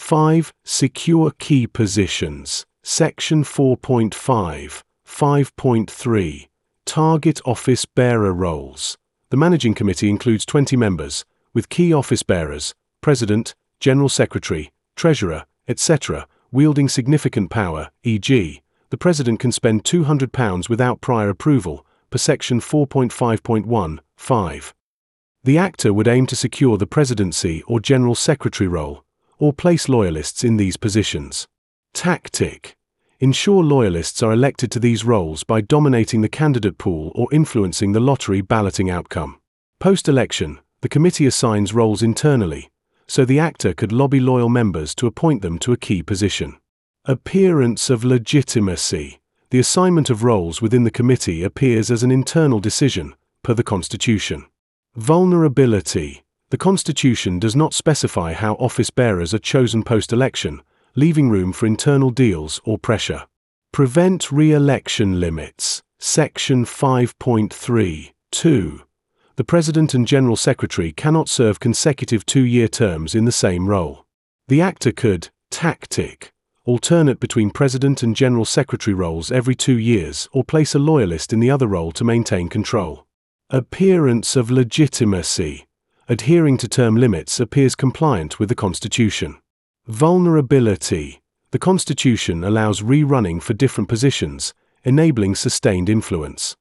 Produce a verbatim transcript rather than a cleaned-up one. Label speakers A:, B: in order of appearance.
A: five. Secure key positions. Section four point five. five point three. Target office bearer roles. The Managing Committee includes twenty members, with key office bearers, President, General Secretary, Treasurer, et cetera, wielding significant power, for example, the President can spend two hundred pounds without prior approval, per Section four point five point one, five. The actor would aim to secure the Presidency or General Secretary role, or place loyalists in these positions. Tactic. Ensure loyalists are elected to these roles by dominating the candidate pool or influencing the lottery balloting outcome. Post-election, the committee assigns roles internally, so the actor could lobby loyal members to appoint them to a key position. Appearance of legitimacy. The assignment of roles within the committee appears as an internal decision, per the Constitution. Vulnerability. The Constitution does not specify how office bearers are chosen post-election, leaving room for internal deals or pressure. Prevent re-election limits. Section five point three, two. The President and General Secretary cannot serve consecutive two-year terms in the same role. The actor could, tactic, alternate between President and General Secretary roles every two years or place a loyalist in the other role to maintain control. Appearance of legitimacy. Adhering to term limits appears compliant with the Constitution. Vulnerability. The Constitution allows rerunning for different positions, enabling sustained influence.